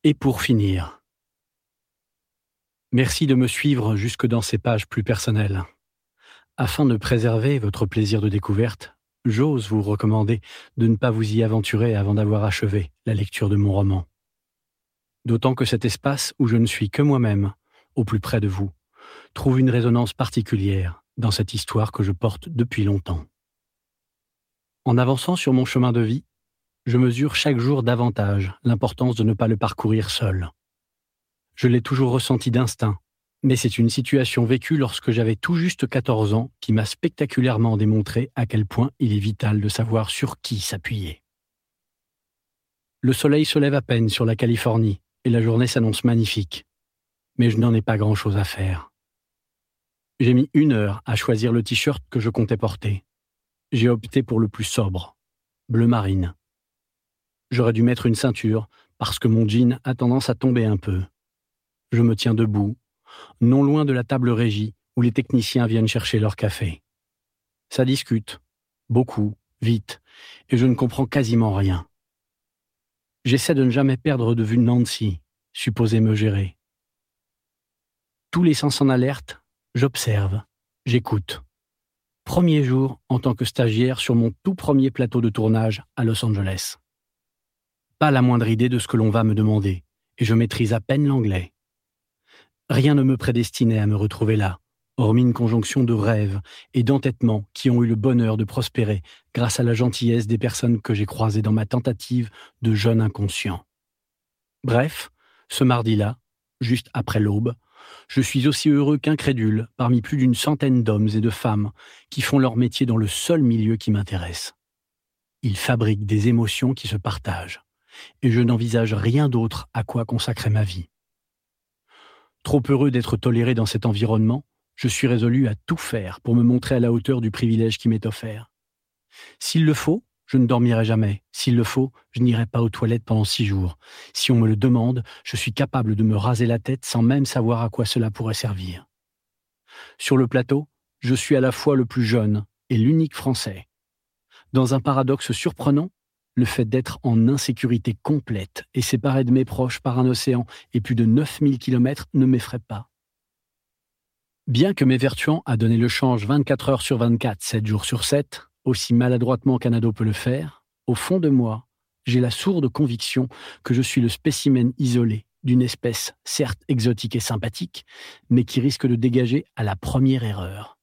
Et pour finir, merci de me suivre jusque dans ces pages plus personnelles. Afin de préserver votre plaisir de découverte, j'ose vous recommander de ne pas vous y aventurer avant d'avoir achevé la lecture de mon roman. D'autant que cet espace où je ne suis que moi-même, au plus près de vous, trouve une résonance particulière dans cette histoire que je porte depuis longtemps. En avançant sur mon chemin de vie, je mesure chaque jour davantage l'importance de ne pas le parcourir seul. Je l'ai toujours ressenti d'instinct, mais c'est une situation vécue lorsque j'avais tout juste 14 ans qui m'a spectaculairement démontré à quel point il est vital de savoir sur qui s'appuyer. Le soleil se lève à peine sur la Californie et la journée s'annonce magnifique, mais je n'en ai pas grand-chose à faire. J'ai mis 1 heure à choisir le t-shirt que je comptais porter. J'ai opté pour le plus sobre, bleu marine. J'aurais dû mettre une ceinture parce que mon jean a tendance à tomber un peu. Je me tiens debout, non loin de la table régie où les techniciens viennent chercher leur café. Ça discute, beaucoup, vite, et je ne comprends quasiment rien. J'essaie de ne jamais perdre de vue Nancy, supposée me gérer. Tous les sens en alerte, j'observe, j'écoute. Premier jour en tant que stagiaire sur mon tout premier plateau de tournage à Los Angeles. Pas la moindre idée de ce que l'on va me demander, et je maîtrise à peine l'anglais. Rien ne me prédestinait à me retrouver là, hormis une conjonction de rêves et d'entêtements qui ont eu le bonheur de prospérer grâce à la gentillesse des personnes que j'ai croisées dans ma tentative de jeune inconscient. Bref, ce mardi-là, juste après l'aube, je suis aussi heureux qu'incrédule parmi plus d'une centaine d'hommes et de femmes qui font leur métier dans le seul milieu qui m'intéresse. Ils fabriquent des émotions qui se partagent, et je n'envisage rien d'autre à quoi consacrer ma vie. Trop heureux d'être toléré dans cet environnement, je suis résolu à tout faire pour me montrer à la hauteur du privilège qui m'est offert. S'il le faut, je ne dormirai jamais. S'il le faut, je n'irai pas aux toilettes pendant 6 jours. Si on me le demande, je suis capable de me raser la tête sans même savoir à quoi cela pourrait servir. Sur le plateau, je suis à la fois le plus jeune et l'unique Français. Dans un paradoxe surprenant, le fait d'être en insécurité complète et séparé de mes proches par un océan et plus de 9000 km ne m'effraie pas. Bien que m'évertuant à donner le change 24 heures sur 24, 7 jours sur 7, aussi maladroitement qu'un ado peut le faire, au fond de moi, j'ai la sourde conviction que je suis le spécimen isolé d'une espèce certes exotique et sympathique, mais qui risque de dégager à la première erreur.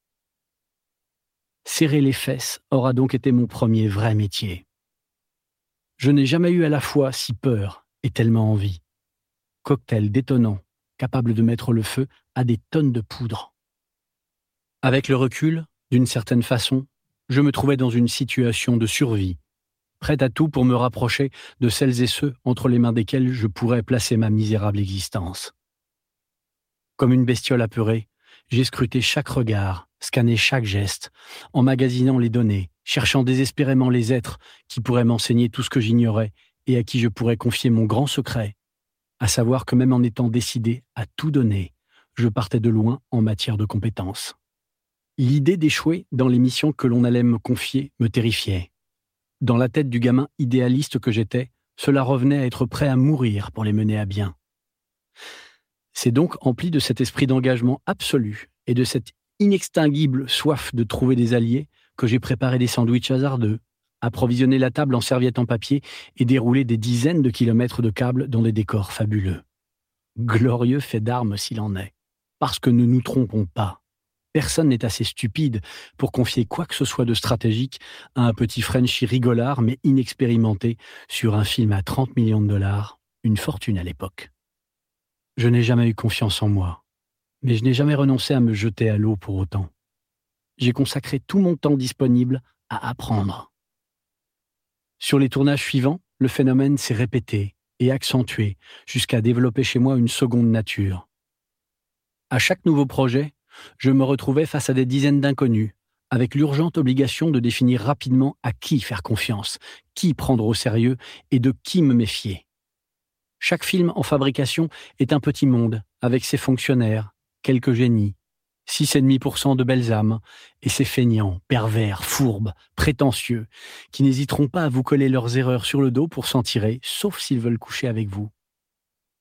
Serrer les fesses aura donc été mon premier vrai métier. Je n'ai jamais eu à la fois si peur et tellement envie. Cocktail détonnant, capable de mettre le feu à des tonnes de poudre. Avec le recul, d'une certaine façon, je me trouvais dans une situation de survie, prête à tout pour me rapprocher de celles et ceux entre les mains desquels je pourrais placer ma misérable existence. Comme une bestiole apeurée, j'ai scruté chaque regard, scanné chaque geste, emmagasinant les données, cherchant désespérément les êtres qui pourraient m'enseigner tout ce que j'ignorais et à qui je pourrais confier mon grand secret, à savoir que même en étant décidé à tout donner, je partais de loin en matière de compétences. L'idée d'échouer dans les missions que l'on allait me confier me terrifiait. Dans la tête du gamin idéaliste que j'étais, cela revenait à être prêt à mourir pour les mener à bien. C'est donc empli de cet esprit d'engagement absolu et de cette inextinguible soif de trouver des alliés que j'ai préparé des sandwichs hasardeux, approvisionné la table en serviettes en papier et déroulé des dizaines de kilomètres de câbles dans des décors fabuleux. Glorieux fait d'armes s'il en est. Parce que ne nous trompons pas. Personne n'est assez stupide pour confier quoi que ce soit de stratégique à un petit Frenchie rigolard mais inexpérimenté sur un film à 30 millions de dollars, une fortune à l'époque. Je n'ai jamais eu confiance en moi, mais je n'ai jamais renoncé à me jeter à l'eau pour autant. J'ai consacré tout mon temps disponible à apprendre. Sur les tournages suivants, le phénomène s'est répété et accentué jusqu'à développer chez moi une seconde nature. À chaque nouveau projet, je me retrouvais face à des dizaines d'inconnus, avec l'urgente obligation de définir rapidement à qui faire confiance, qui prendre au sérieux et de qui me méfier. Chaque film en fabrication est un petit monde, avec ses fonctionnaires, quelques génies, 6,5% de belles âmes, et ces feignants, pervers, fourbes, prétentieux, qui n'hésiteront pas à vous coller leurs erreurs sur le dos pour s'en tirer, sauf s'ils veulent coucher avec vous.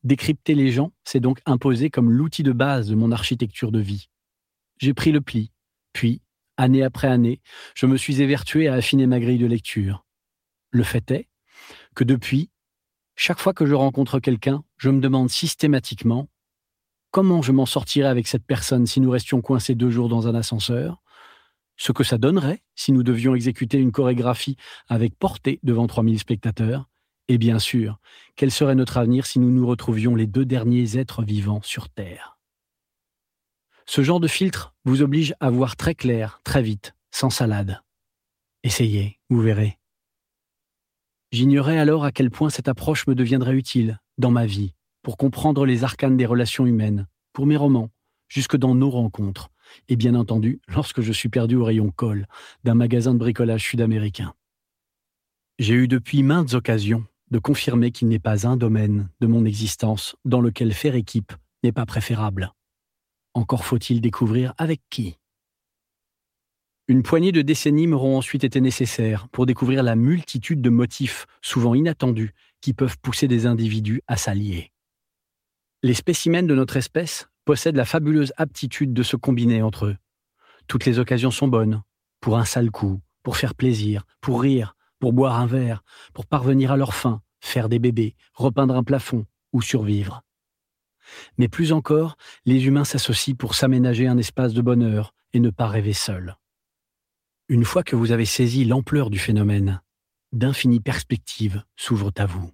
Décrypter les gens s'est donc imposé comme l'outil de base de mon architecture de vie. J'ai pris le pli, puis, année après année, je me suis évertué à affiner ma grille de lecture. Le fait est que depuis, chaque fois que je rencontre quelqu'un, je me demande systématiquement comment je m'en sortirais avec cette personne si nous restions coincés 2 jours dans un ascenseur, ce que ça donnerait si nous devions exécuter une chorégraphie avec portée devant 3000 spectateurs, et bien sûr, quel serait notre avenir si nous nous retrouvions les 2 derniers êtres vivants sur Terre. Ce genre de filtre vous oblige à voir très clair, très vite, sans salade. Essayez, vous verrez. J'ignorais alors à quel point cette approche me deviendrait utile, dans ma vie, pour comprendre les arcanes des relations humaines, pour mes romans, jusque dans nos rencontres, et bien entendu, lorsque je suis perdu au rayon colle d'un magasin de bricolage sud-américain. J'ai eu depuis maintes occasions de confirmer qu'il n'est pas un domaine de mon existence dans lequel faire équipe n'est pas préférable. Encore faut-il découvrir avec qui. Une poignée de décennies m'auront ensuite été nécessaires pour découvrir la multitude de motifs, souvent inattendus, qui peuvent pousser des individus à s'allier. Les spécimens de notre espèce possèdent la fabuleuse aptitude de se combiner entre eux. Toutes les occasions sont bonnes, pour un sale coup, pour faire plaisir, pour rire, pour boire un verre, pour parvenir à leur fin, faire des bébés, repeindre un plafond ou survivre. Mais plus encore, les humains s'associent pour s'aménager un espace de bonheur et ne pas rêver seuls. Une fois que vous avez saisi l'ampleur du phénomène, d'infinies perspectives s'ouvrent à vous.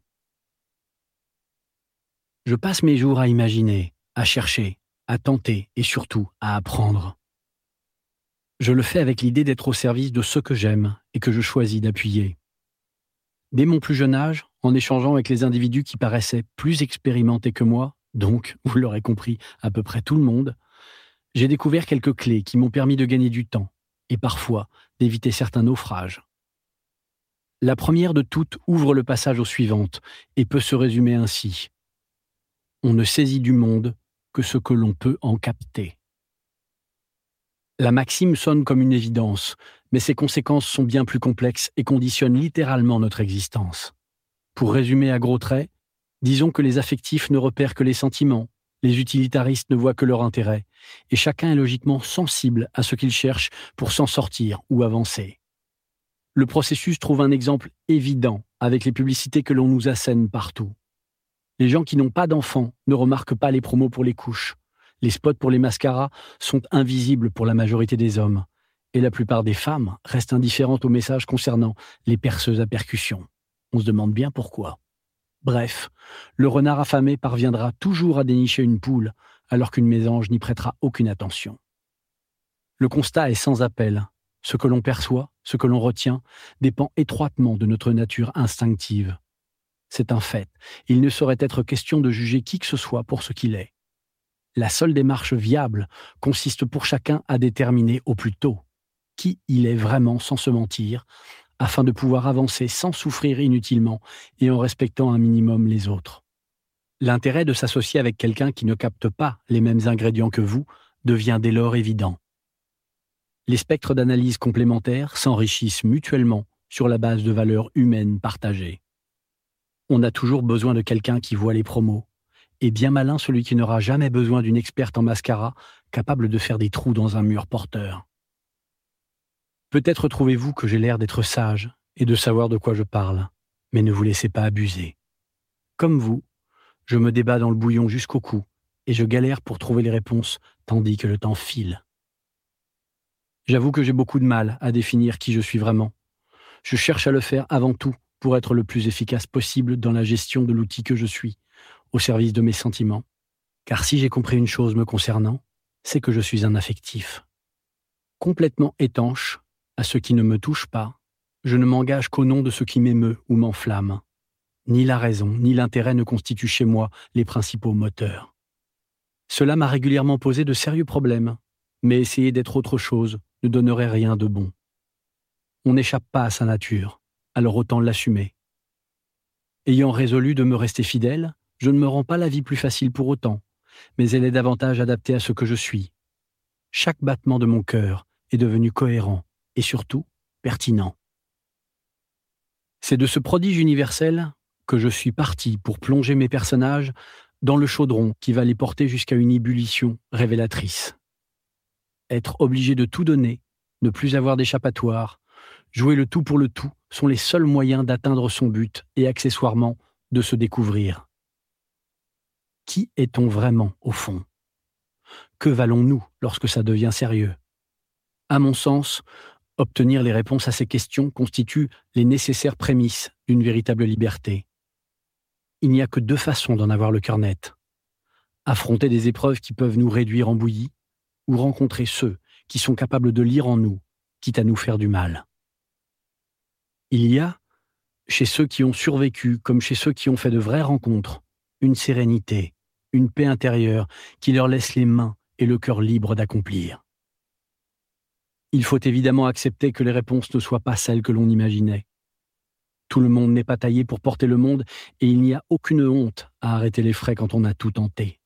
Je passe mes jours à imaginer, à chercher, à tenter et surtout à apprendre. Je le fais avec l'idée d'être au service de ceux que j'aime et que je choisis d'appuyer. Dès mon plus jeune âge, en échangeant avec les individus qui paraissaient plus expérimentés que moi, donc, vous l'aurez compris, à peu près tout le monde, j'ai découvert quelques clés qui m'ont permis de gagner du temps et parfois d'éviter certains naufrages. La première de toutes ouvre le passage aux suivantes et peut se résumer ainsi. On ne saisit du monde que ce que l'on peut en capter. La maxime sonne comme une évidence, mais ses conséquences sont bien plus complexes et conditionnent littéralement notre existence. Pour résumer à gros traits, disons que les affectifs ne repèrent que les sentiments, les utilitaristes ne voient que leur intérêt, et chacun est logiquement sensible à ce qu'il cherche pour s'en sortir ou avancer. Le processus trouve un exemple évident avec les publicités que l'on nous assène partout. Les gens qui n'ont pas d'enfants ne remarquent pas les promos pour les couches. Les spots pour les mascaras sont invisibles pour la majorité des hommes. Et la plupart des femmes restent indifférentes aux messages concernant les perceuses à percussion. On se demande bien pourquoi. Bref, le renard affamé parviendra toujours à dénicher une poule, alors qu'une mésange n'y prêtera aucune attention. Le constat est sans appel. Ce que l'on perçoit, ce que l'on retient, dépend étroitement de notre nature instinctive. C'est un fait. Il ne saurait être question de juger qui que ce soit pour ce qu'il est. La seule démarche viable consiste pour chacun à déterminer au plus tôt qui il est vraiment sans se mentir, afin de pouvoir avancer sans souffrir inutilement et en respectant un minimum les autres. L'intérêt de s'associer avec quelqu'un qui ne capte pas les mêmes ingrédients que vous devient dès lors évident. Les spectres d'analyse complémentaires s'enrichissent mutuellement sur la base de valeurs humaines partagées. On a toujours besoin de quelqu'un qui voit les promos, et bien malin celui qui n'aura jamais besoin d'une experte en mascara capable de faire des trous dans un mur porteur. Peut-être trouvez-vous que j'ai l'air d'être sage et de savoir de quoi je parle, mais ne vous laissez pas abuser. Comme vous, je me débats dans le bouillon jusqu'au cou et je galère pour trouver les réponses tandis que le temps file. J'avoue que j'ai beaucoup de mal à définir qui je suis vraiment. Je cherche à le faire avant tout pour être le plus efficace possible dans la gestion de l'outil que je suis, au service de mes sentiments. Car si j'ai compris une chose me concernant, c'est que je suis un affectif. Complètement étanche à ce qui ne me touche pas, je ne m'engage qu'au nom de ce qui m'émeut ou m'enflamme. Ni la raison, ni l'intérêt ne constituent chez moi les principaux moteurs. Cela m'a régulièrement posé de sérieux problèmes, mais essayer d'être autre chose ne donnerait rien de bon. On n'échappe pas à sa nature, alors autant l'assumer. Ayant résolu de me rester fidèle, je ne me rends pas la vie plus facile pour autant, mais elle est davantage adaptée à ce que je suis. Chaque battement de mon cœur est devenu cohérent et surtout pertinent. C'est de ce prodige universel que je suis parti pour plonger mes personnages dans le chaudron qui va les porter jusqu'à une ébullition révélatrice. Être obligé de tout donner, ne plus avoir d'échappatoire, jouer le tout pour le tout sont les seuls moyens d'atteindre son but et accessoirement de se découvrir. Qui est-on vraiment au fond ? Que valons-nous lorsque ça devient sérieux ? À mon sens, obtenir les réponses à ces questions constitue les nécessaires prémices d'une véritable liberté. Il n'y a que 2 façons d'en avoir le cœur net. Affronter des épreuves qui peuvent nous réduire en bouillie, ou rencontrer ceux qui sont capables de lire en nous, quitte à nous faire du mal. Il y a, chez ceux qui ont survécu comme chez ceux qui ont fait de vraies rencontres, une sérénité, une paix intérieure qui leur laisse les mains et le cœur libres d'accomplir. Il faut évidemment accepter que les réponses ne soient pas celles que l'on imaginait. Tout le monde n'est pas taillé pour porter le monde et il n'y a aucune honte à arrêter les frais quand on a tout tenté.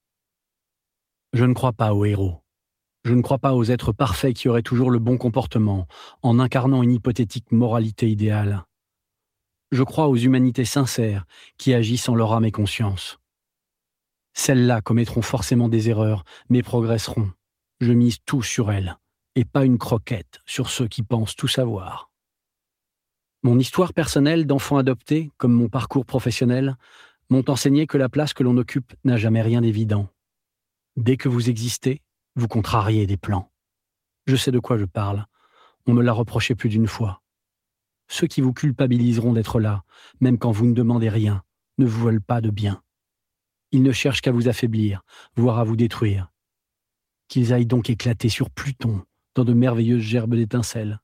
Je ne crois pas aux héros. Je ne crois pas aux êtres parfaits qui auraient toujours le bon comportement, en incarnant une hypothétique moralité idéale. Je crois aux humanités sincères qui agissent en leur âme et conscience. Celles-là commettront forcément des erreurs, mais progresseront. Je mise tout sur elles, et pas une croquette sur ceux qui pensent tout savoir. Mon histoire personnelle d'enfant adopté, comme mon parcours professionnel, m'ont enseigné que la place que l'on occupe n'a jamais rien d'évident. Dès que vous existez, vous contrariez des plans. Je sais de quoi je parle. On me l'a reproché plus d'une fois. Ceux qui vous culpabiliseront d'être là, même quand vous ne demandez rien, ne vous veulent pas de bien. Ils ne cherchent qu'à vous affaiblir, voire à vous détruire. Qu'ils aillent donc éclater sur Pluton, dans de merveilleuses gerbes d'étincelles.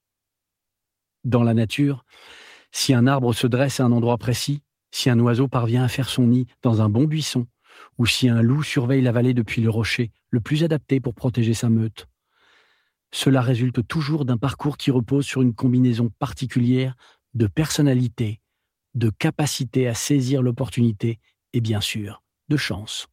Dans la nature, si un arbre se dresse à un endroit précis, si un oiseau parvient à faire son nid dans un bon buisson, ou si un loup surveille la vallée depuis le rocher, le plus adapté pour protéger sa meute, cela résulte toujours d'un parcours qui repose sur une combinaison particulière de personnalité, de capacité à saisir l'opportunité et bien sûr, de chance.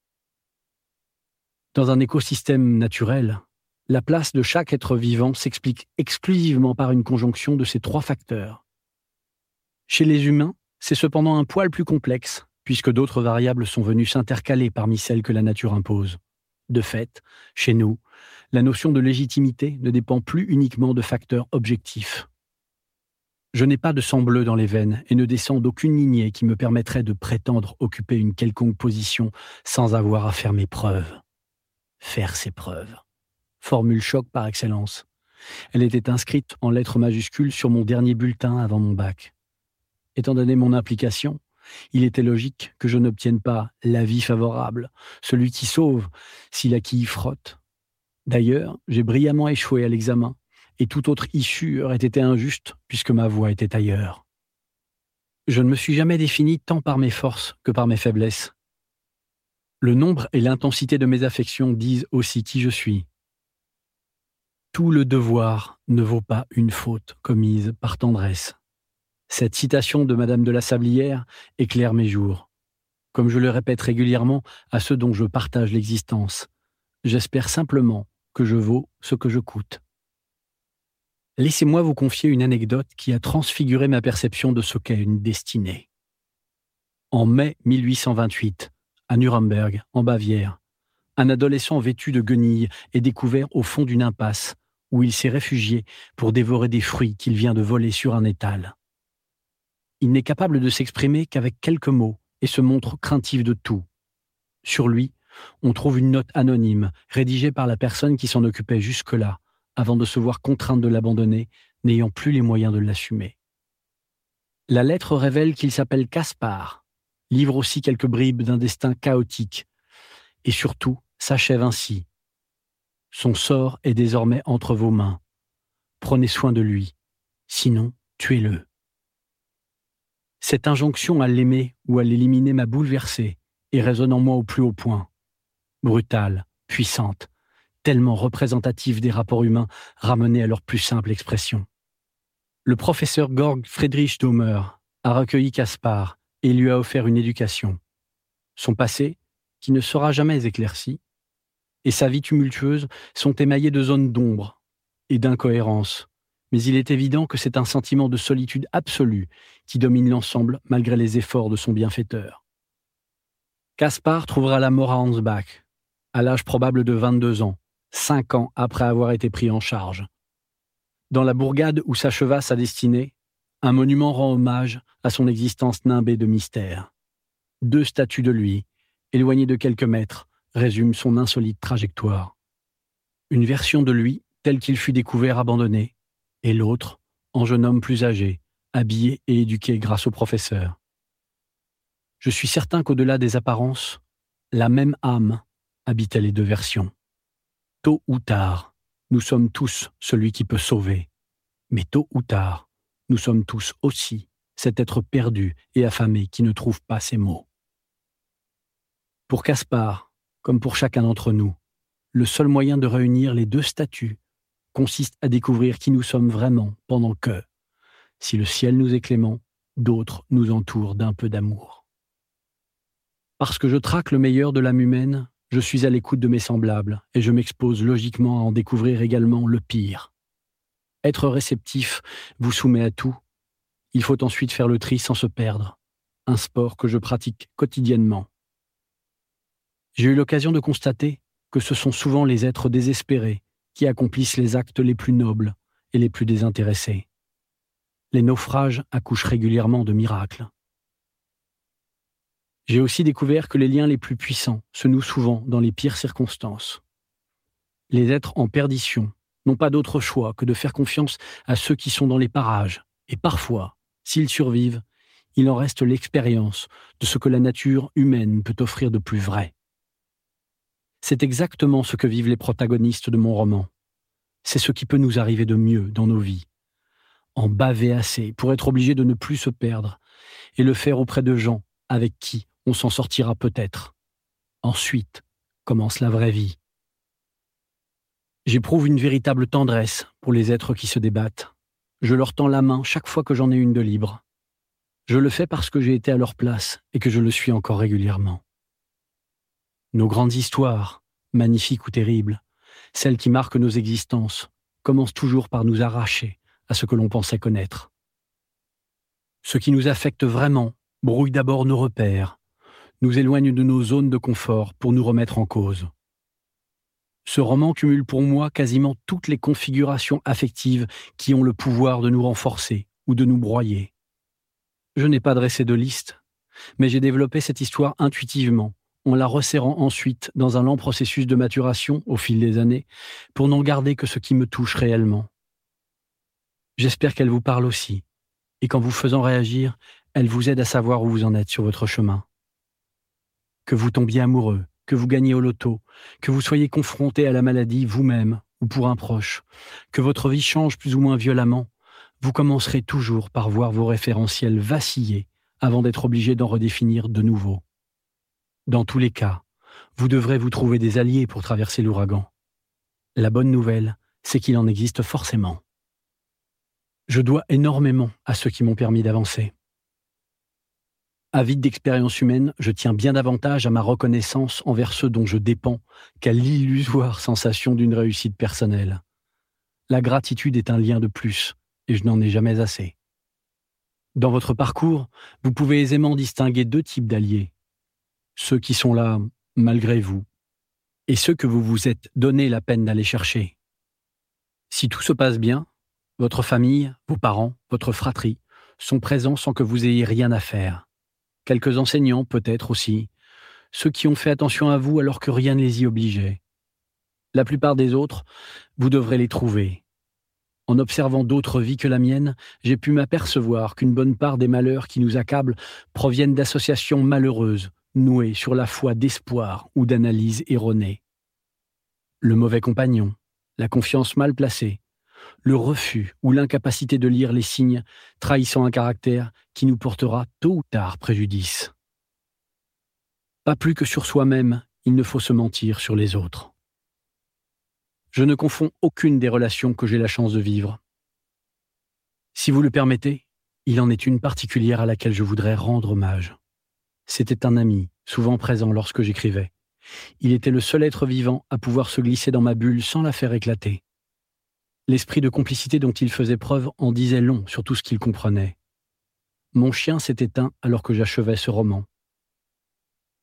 Dans un écosystème naturel, la place de chaque être vivant s'explique exclusivement par une conjonction de ces 3 facteurs. Chez les humains, c'est cependant un poil plus complexe, puisque d'autres variables sont venues s'intercaler parmi celles que la nature impose. De fait, chez nous, la notion de légitimité ne dépend plus uniquement de facteurs objectifs. Je n'ai pas de sang bleu dans les veines et ne descends d'aucune lignée qui me permettrait de prétendre occuper une quelconque position sans avoir à faire mes preuves. Faire ses preuves. Formule choc par excellence. Elle était inscrite en lettres majuscules sur mon dernier bulletin avant mon bac. Étant donné mon implication, il était logique que je n'obtienne pas l'avis favorable, celui qui sauve si la quille frotte. D'ailleurs, j'ai brillamment échoué à l'examen, et toute autre issue aurait été injuste puisque ma voie était ailleurs. Je ne me suis jamais défini tant par mes forces que par mes faiblesses. Le nombre et l'intensité de mes affections disent aussi qui je suis. Tout le devoir ne vaut pas une faute commise par tendresse. Cette citation de Madame de la Sablière éclaire mes jours. Comme je le répète régulièrement à ceux dont je partage l'existence, j'espère simplement que je vaux ce que je coûte. Laissez-moi vous confier une anecdote qui a transfiguré ma perception de ce qu'est une destinée. En mai 1828, à Nuremberg, en Bavière, un adolescent vêtu de guenilles est découvert au fond d'une impasse où il s'est réfugié pour dévorer des fruits qu'il vient de voler sur un étal. Il n'est capable de s'exprimer qu'avec quelques mots et se montre craintif de tout. Sur lui, on trouve une note anonyme, rédigée par la personne qui s'en occupait jusque-là, avant de se voir contrainte de l'abandonner, n'ayant plus les moyens de l'assumer. La lettre révèle qu'il s'appelle Caspar, livre aussi quelques bribes d'un destin chaotique, et surtout s'achève ainsi. Son sort est désormais entre vos mains. Prenez soin de lui, sinon tuez-le. Cette injonction à l'aimer ou à l'éliminer m'a bouleversé et résonne en moi au plus haut point. Brutale, puissante, tellement représentative des rapports humains ramenés à leur plus simple expression. Le professeur Georg Friedrich Dahmer a recueilli Caspar et lui a offert une éducation. Son passé, qui ne sera jamais éclairci, et sa vie tumultueuse sont émaillés de zones d'ombre et d'incohérence. Mais il est évident que c'est un sentiment de solitude absolue qui domine l'ensemble malgré les efforts de son bienfaiteur. Caspar trouvera la mort à Ansbach, à l'âge probable de 22 ans, 5 ans après avoir été pris en charge. Dans la bourgade où s'acheva sa destinée, un monument rend hommage à son existence nimbée de mystère. 2 statues de lui, éloignées de quelques mètres, résument son insolite trajectoire. Une version de lui, tel qu'il fut découvert abandonné, et l'autre, en jeune homme plus âgé, habillé et éduqué grâce au professeur. Je suis certain qu'au-delà des apparences, la même âme habitait les 2 versions. Tôt ou tard, nous sommes tous celui qui peut sauver. Mais tôt ou tard, nous sommes tous aussi cet être perdu et affamé qui ne trouve pas ses mots. Pour Caspar, comme pour chacun d'entre nous, le seul moyen de réunir les 2 statuts consiste à découvrir qui nous sommes vraiment pendant que, si le ciel nous est clément, d'autres nous entourent d'un peu d'amour. Parce que je traque le meilleur de l'âme humaine, je suis à l'écoute de mes semblables et je m'expose logiquement à en découvrir également le pire. Être réceptif vous soumet à tout. Il faut ensuite faire le tri sans se perdre, un sport que je pratique quotidiennement. J'ai eu l'occasion de constater que ce sont souvent les êtres désespérés qui accomplissent les actes les plus nobles et les plus désintéressés. Les naufrages accouchent régulièrement de miracles. J'ai aussi découvert que les liens les plus puissants se nouent souvent dans les pires circonstances. Les êtres en perdition n'ont pas d'autre choix que de faire confiance à ceux qui sont dans les parages, et parfois, s'ils survivent, il en reste l'expérience de ce que la nature humaine peut offrir de plus vrai. C'est exactement ce que vivent les protagonistes de mon roman. C'est ce qui peut nous arriver de mieux dans nos vies. En baver assez pour être obligé de ne plus se perdre, et le faire auprès de gens avec qui on s'en sortira peut-être. Ensuite commence la vraie vie. J'éprouve une véritable tendresse pour les êtres qui se débattent. Je leur tends la main chaque fois que j'en ai une de libre. Je le fais parce que j'ai été à leur place et que je le suis encore régulièrement. Nos grandes histoires, magnifiques ou terribles, celles qui marquent nos existences, commencent toujours par nous arracher à ce que l'on pensait connaître. Ce qui nous affecte vraiment brouille d'abord nos repères, nous éloigne de nos zones de confort pour nous remettre en cause. Ce roman cumule pour moi quasiment toutes les configurations affectives qui ont le pouvoir de nous renforcer ou de nous broyer. Je n'ai pas dressé de liste, mais j'ai développé cette histoire intuitivement, en la resserrant ensuite dans un lent processus de maturation au fil des années, pour n'en garder que ce qui me touche réellement. J'espère qu'elle vous parle aussi, et qu'en vous faisant réagir, elle vous aide à savoir où vous en êtes sur votre chemin. Que vous tombiez amoureux, que vous gagniez au loto, que vous soyez confronté à la maladie vous-même ou pour un proche, que votre vie change plus ou moins violemment, vous commencerez toujours par voir vos référentiels vaciller avant d'être obligé d'en redéfinir de nouveau. Dans tous les cas, vous devrez vous trouver des alliés pour traverser l'ouragan. La bonne nouvelle, c'est qu'il en existe forcément. Je dois énormément à ceux qui m'ont permis d'avancer. Avide d'expérience humaine, je tiens bien davantage à ma reconnaissance envers ceux dont je dépends qu'à l'illusoire sensation d'une réussite personnelle. La gratitude est un lien de plus, et je n'en ai jamais assez. Dans votre parcours, vous pouvez aisément distinguer 2 types d'alliés. Ceux qui sont là malgré vous, et ceux que vous vous êtes donné la peine d'aller chercher. Si tout se passe bien, votre famille, vos parents, votre fratrie sont présents sans que vous ayez rien à faire. Quelques enseignants peut-être aussi, ceux qui ont fait attention à vous alors que rien ne les y obligeait. La plupart des autres, vous devrez les trouver. En observant d'autres vies que la mienne, j'ai pu m'apercevoir qu'une bonne part des malheurs qui nous accablent proviennent d'associations malheureuses, nouées sur la foi d'espoir ou d'analyse erronée. Le mauvais compagnon, la confiance mal placée, le refus ou l'incapacité de lire les signes trahissant un caractère qui nous portera tôt ou tard préjudice. Pas plus que sur soi-même, il ne faut se mentir sur les autres. Je ne confonds aucune des relations que j'ai la chance de vivre. Si vous le permettez, il en est une particulière à laquelle je voudrais rendre hommage. C'était un ami, souvent présent lorsque j'écrivais. Il était le seul être vivant à pouvoir se glisser dans ma bulle sans la faire éclater. L'esprit de complicité dont il faisait preuve en disait long sur tout ce qu'il comprenait. Mon chien s'est éteint alors que j'achevais ce roman.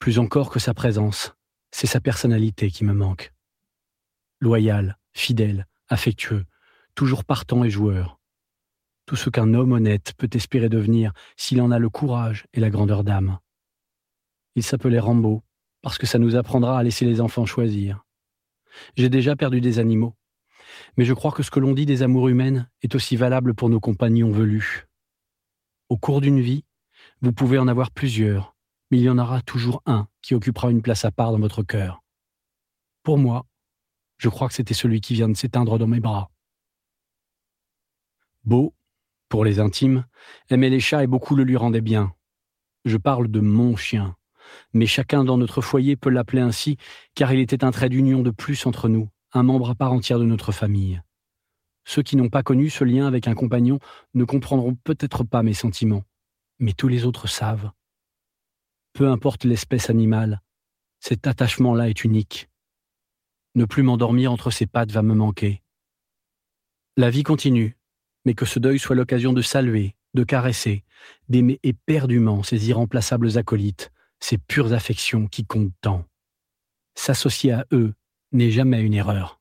Plus encore que sa présence, c'est sa personnalité qui me manque. Loyal, fidèle, affectueux, toujours partant et joueur. Tout ce qu'un homme honnête peut espérer devenir s'il en a le courage et la grandeur d'âme. Il s'appelait Rambo, parce que ça nous apprendra à laisser les enfants choisir. J'ai déjà perdu des animaux, mais je crois que ce que l'on dit des amours humaines est aussi valable pour nos compagnons velus. Au cours d'une vie, vous pouvez en avoir plusieurs, mais il y en aura toujours un qui occupera une place à part dans votre cœur. Pour moi, je crois que c'était celui qui vient de s'éteindre dans mes bras. Beau, pour les intimes, aimait les chats et beaucoup le lui rendait bien. Je parle de mon chien, mais chacun dans notre foyer peut l'appeler ainsi, car il était un trait d'union de plus entre nous, un membre à part entière de notre famille. Ceux qui n'ont pas connu ce lien avec un compagnon ne comprendront peut-être pas mes sentiments, mais tous les autres savent. Peu importe l'espèce animale, cet attachement-là est unique. Ne plus m'endormir entre ses pattes va me manquer. La vie continue, mais que ce deuil soit l'occasion de saluer, de caresser, d'aimer éperdument ces irremplaçables acolytes, ces pures affections qui comptent tant. S'associer à eux n'est jamais une erreur.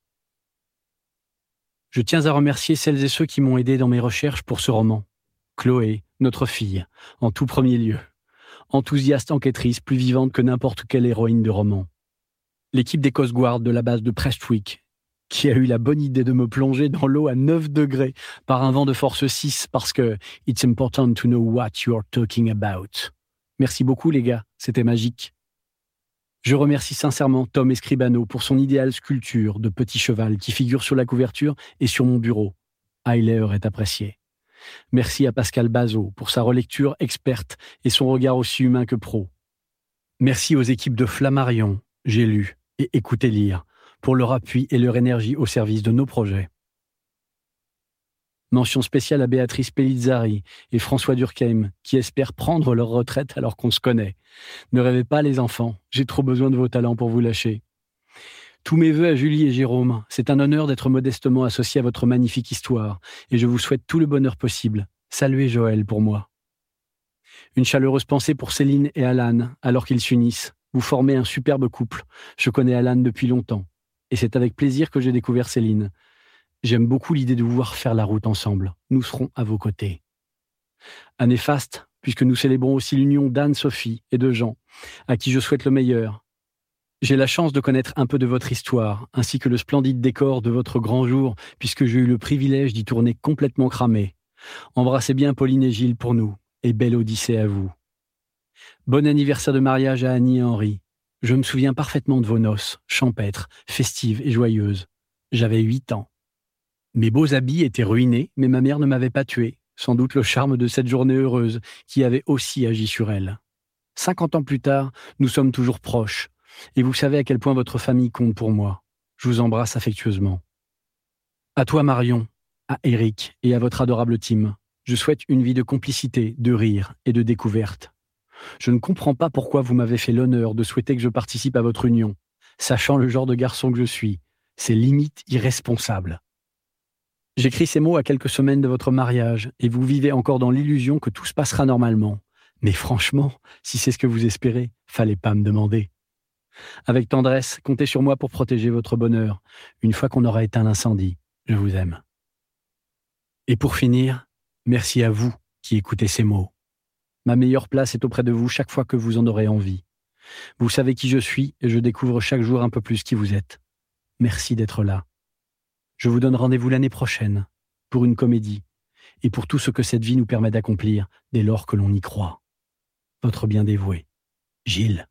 Je tiens à remercier celles et ceux qui m'ont aidé dans mes recherches pour ce roman. Chloé, notre fille, en tout premier lieu. Enthousiaste enquêtrice, plus vivante que n'importe quelle héroïne de roman. L'équipe des Coast Guard de la base de Prestwick, qui a eu la bonne idée de me plonger dans l'eau à 9 degrés par un vent de force 6 parce que « It's important to know what you're talking about ». Merci beaucoup les gars, c'était magique. Je remercie sincèrement Tom Escribano pour son idéale sculpture de petit cheval qui figure sur la couverture et sur mon bureau. Heiler est apprécié. Merci à Pascal Bazot pour sa relecture experte et son regard aussi humain que pro. Merci aux équipes de Flammarion, j'ai lu et écouté lire, pour leur appui et leur énergie au service de nos projets. Mention spéciale à Béatrice Pellizzari et François Durkheim, qui espèrent prendre leur retraite alors qu'on se connaît. Ne rêvez pas les enfants, j'ai trop besoin de vos talents pour vous lâcher. Tous mes vœux à Julie et Jérôme, c'est un honneur d'être modestement associé à votre magnifique histoire, et je vous souhaite tout le bonheur possible. Saluez Joël pour moi. Une chaleureuse pensée pour Céline et Alan, alors qu'ils s'unissent. Vous formez un superbe couple. Je connais Alan depuis longtemps. Et c'est avec plaisir que j'ai découvert Céline. J'aime beaucoup l'idée de vous voir faire la route ensemble. Nous serons à vos côtés. Année faste, puisque nous célébrons aussi l'union d'Anne-Sophie et de Jean, à qui je souhaite le meilleur. J'ai la chance de connaître un peu de votre histoire, ainsi que le splendide décor de votre grand jour, puisque j'ai eu le privilège d'y tourner complètement cramé. Embrassez bien Pauline et Gilles pour nous, et belle Odyssée à vous. Bon anniversaire de mariage à Annie et Henri. Je me souviens parfaitement de vos noces, champêtres, festives et joyeuses. J'avais 8 ans. Mes beaux habits étaient ruinés, mais ma mère ne m'avait pas tué. Sans doute le charme de cette journée heureuse qui avait aussi agi sur elle. 50 ans plus tard, nous sommes toujours proches. Et vous savez à quel point votre famille compte pour moi. Je vous embrasse affectueusement. À toi Marion, à Eric et à votre adorable team, je souhaite une vie de complicité, de rire et de découverte. Je ne comprends pas pourquoi vous m'avez fait l'honneur de souhaiter que je participe à votre union, sachant le genre de garçon que je suis. C'est limite irresponsable. J'écris ces mots à quelques semaines de votre mariage et vous vivez encore dans l'illusion que tout se passera normalement. Mais franchement, si c'est ce que vous espérez, fallait pas me demander. Avec tendresse, comptez sur moi pour protéger votre bonheur. Une fois qu'on aura éteint l'incendie, je vous aime. Et pour finir, merci à vous qui écoutez ces mots. Ma meilleure place est auprès de vous chaque fois que vous en aurez envie. Vous savez qui je suis et je découvre chaque jour un peu plus qui vous êtes. Merci d'être là. Je vous donne rendez-vous l'année prochaine pour une comédie et pour tout ce que cette vie nous permet d'accomplir dès lors que l'on y croit. Votre bien dévoué, Gilles.